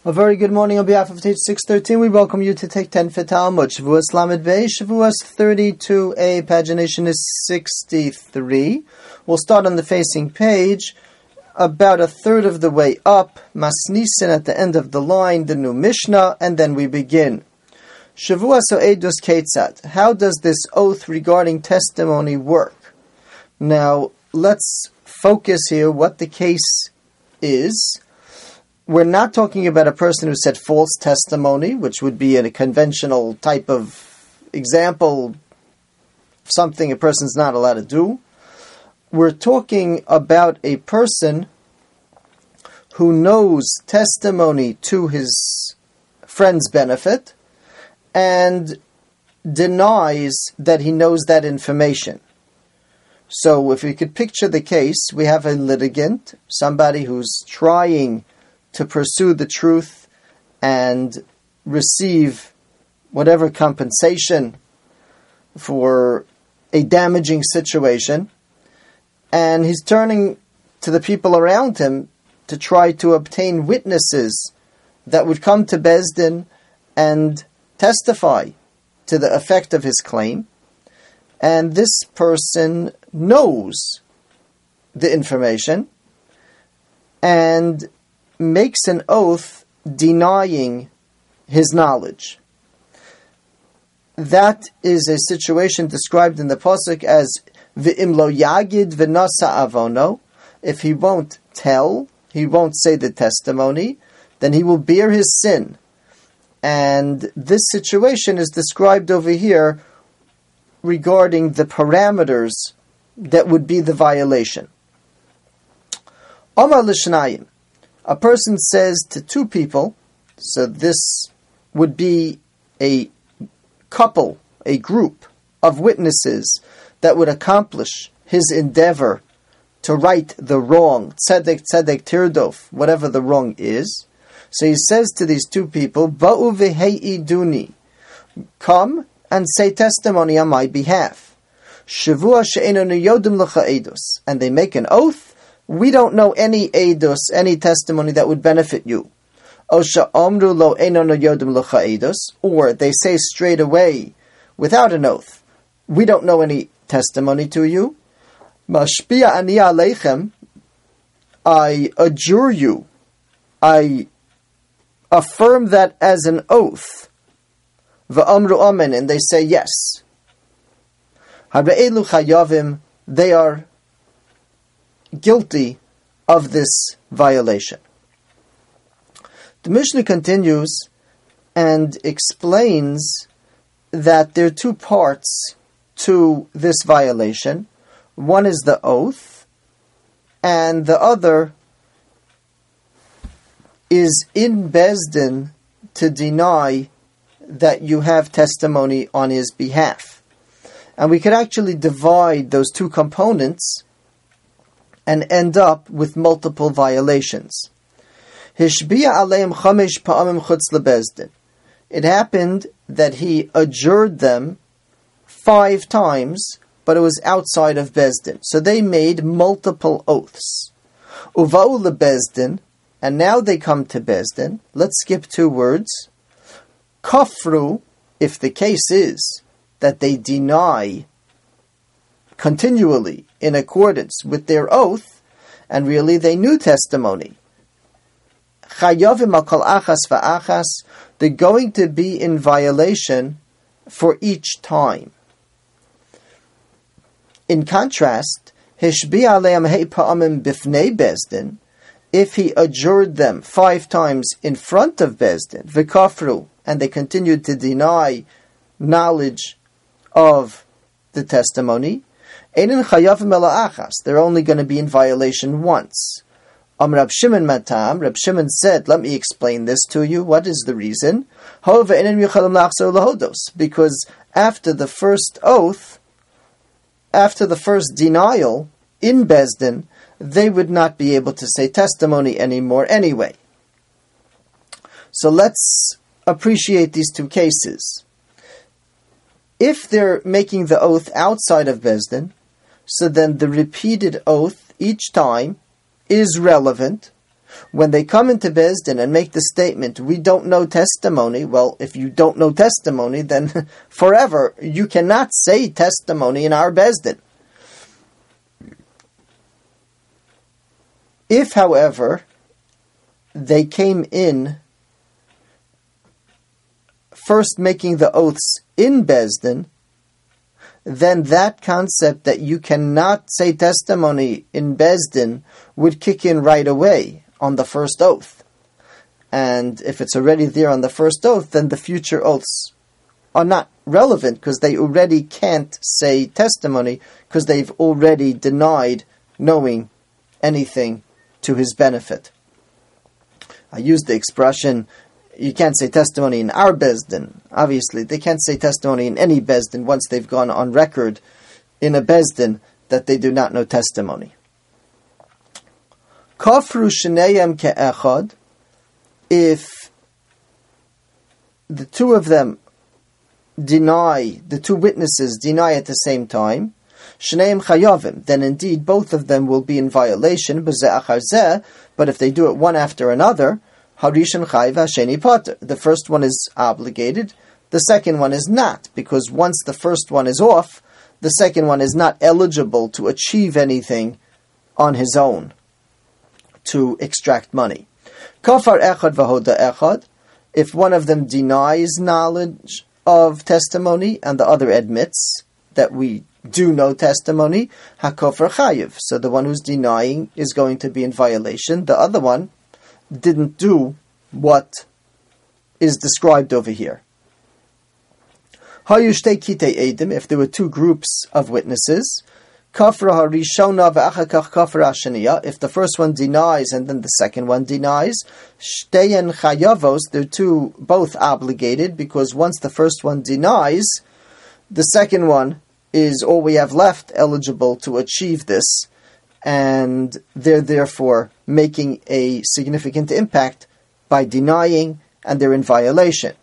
A very good morning on behalf of Teach 613. We welcome you to take 10 for Talmud. Shavuos Lamed Bey, Shavuos 32a, pagination is 63. We'll start on the facing page, about a third of the way up, Masnisin at the end of the line, the new Mishnah, and then we begin. Shavuos Edus Ketzat. How does this oath regarding testimony work? Now, let's focus here what the case is. We're not talking about a person who said false testimony, which would be in a conventional type of example, something a person's not allowed to do. We're talking about a person who knows testimony to his friend's benefit and denies that he knows that information. So if we could picture the case, we have a litigant, somebody who's trying to pursue the truth and receive whatever compensation for a damaging situation. And he's turning to the people around him to try to obtain witnesses that would come to Beis Din and testify to the effect of his claim. And this person knows the information and makes an oath denying his knowledge. That is a situation described in the pasuk as V'im lo yagid v'nasa avono. If he won't tell, he won't say the testimony, then he will bear his sin. And this situation is described over here regarding the parameters that would be the violation. Amar l'shnayim. A person says to two people, so this would be a couple, a group of witnesses that would accomplish his endeavor to right the wrong, tzedek tirdof, whatever the wrong is. So he says to these two people, Ba'u v'he'iduni, come and say testimony on my behalf. Shavua she'enonu yodim l'cha edus, and they make an oath. We don't know any edus, any testimony that would benefit you. Or they say straight away, without an oath, we don't know any testimony to you. Mashpia ani aleichem, I adjure you, I affirm that as an oath. V'amru amen, and they say yes. Hare'elu chayavim, they are guilty of this violation. The Mishnah continues and explains that there are two parts to this violation. One is the oath, and the other is in Beis Din to deny that you have testimony on his behalf. And we could actually divide those two components and end up with multiple violations. Hishbiya aleim chamesh pa'amim chutz leBeis Din. It happened that he adjured them 5 times, but it was outside of Beis Din. So they made multiple oaths. Uva'u leBeis Din, and now they come to Beis Din. Let's skip 2 words. Kafru, if the case is that they deny continually in accordance with their oath, and really they knew testimony. Chayavim akal achas va'achas, they're going to be in violation for each time. In contrast, hishbi aleim hei pa'amim bifnei Beis Din, if he adjured them 5 times in front of Beis Din, v'kafru, and they continued to deny knowledge of the testimony, they're only going to be in violation once. Rab Shimon Matam, Rab Shimon said, let me explain this to you. What is the reason? Because after the first oath, after the first denial in Beis Din, they would not be able to say testimony anymore anyway. So let's appreciate these 2 cases. If they're making the oath outside of Beis Din, so then the repeated oath each time is relevant. When they come into Bezdin and make the statement, we don't know testimony, well, if you don't know testimony, then forever you cannot say testimony in our Bezdin. If, however, they came in first making the oaths in Bezdin, then that concept that you cannot say testimony in Bezdin would kick in right away on the first oath. And if it's already there on the first oath, then the future oaths are not relevant because they already can't say testimony because they've already denied knowing anything to his benefit. I used the expression, you can't say testimony in our Bezdin. Obviously, they can't say testimony in any Bezdin once they've gone on record in a Bezdin that they do not know testimony. Kafru shneyem ke'echad, if the two of them deny, the two witnesses deny at the same time, shneim chayavim, then indeed both of them will be in violation, b'zeh achar zeh, but if they do it one after another, harishon chayv hasheni pater, the first one is obligated, the second one is not, because once the first one is off, the second one is not eligible to achieve anything on his own to extract money. Kafar echad v'hoda echad, if one of them denies knowledge of testimony and the other admits that we do know testimony, hakofar chayiv, so the one who's denying is going to be in violation. The other one didn't do what is described over here. Hayushtei kitei edim, if there were two groups of witnesses, kafra harishona v'achakach kafra hashaniya, if the first one denies and then the second one denies, shteyen chayavos, they're two both obligated, because once the first one denies, the second one is all we have left eligible to achieve this, and they're therefore making a significant impact by denying, and they're in violation.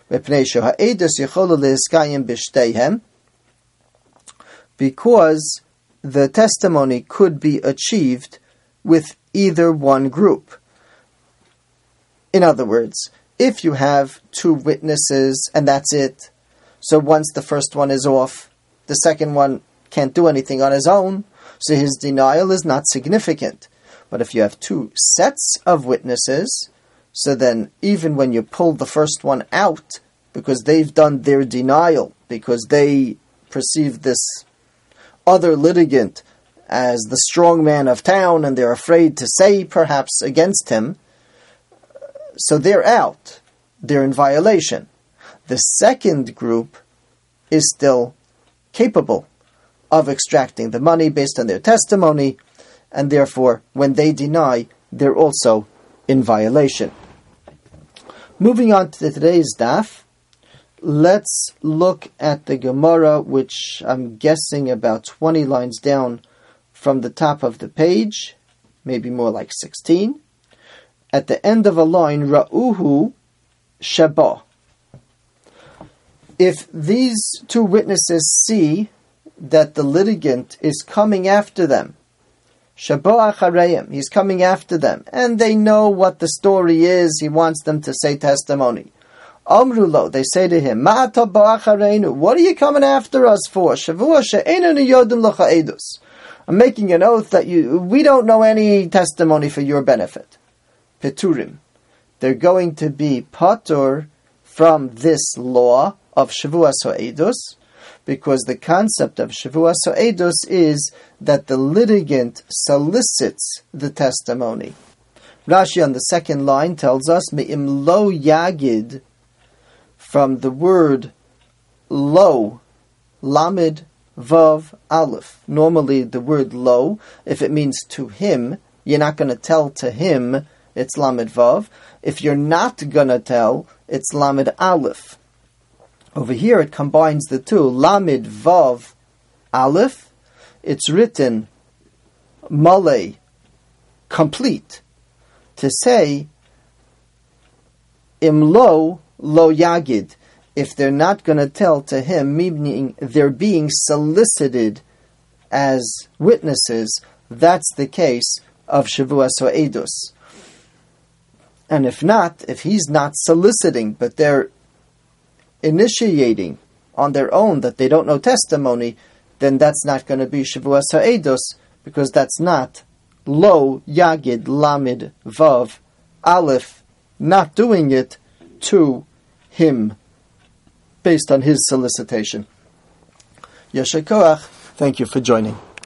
Because the testimony could be achieved with either one group. In other words, if you have two witnesses and that's it, so once the first one is off, the second one can't do anything on his own, so his denial is not significant. But if you have two sets of witnesses, so then even when you pull the first one out, because they've done their denial, because they perceive this other litigant as the strong man of town and they're afraid to say perhaps against him, so they're out. They're in violation. The second group is still capable of extracting the money based on their testimony, and therefore, when they deny, they're also in violation. Moving on to today's daf, let's look at the Gemara, which I'm guessing about 20 lines down from the top of the page, maybe more like 16. At the end of a line, Ra'uhu Sheba. If these two witnesses see that the litigant is coming after them, Sheba Achareyim, he's coming after them, and they know what the story is, he wants them to say testimony. Amrulo, they say to him, Ma'ata ba'achareinu, what are you coming after us for? Shavua she'enenu yodin l'cha edus. I'm making an oath that we don't know any testimony for your benefit. Peturim, they're going to be patur from this law of Shavuas Ha'edus, because the concept of Shavuas Ha'edus is that the litigant solicits the testimony. Rashi on the second line tells us, Me'im lo yagid, from the word lo, lamed, vav, aleph. Normally the word lo, if it means to him, you're not going to tell to him, it's lamed vav. If you're not going to tell, it's lamed aleph. Over here it combines the two, lamed vav aleph. It's written malay, complete, to say imlo lo yagid, if they're not going to tell to him, meaning they're being solicited as witnesses. That's the case of Shavuas Ha'edus. And if not, if he's not soliciting, but they're initiating on their own that they don't know testimony, then that's not going to be Shavuos Ha'edus, because that's not Lo Yagid Lamid Vav Aleph, not doing it to him based on his solicitation. Yasher Koach, thank you for joining.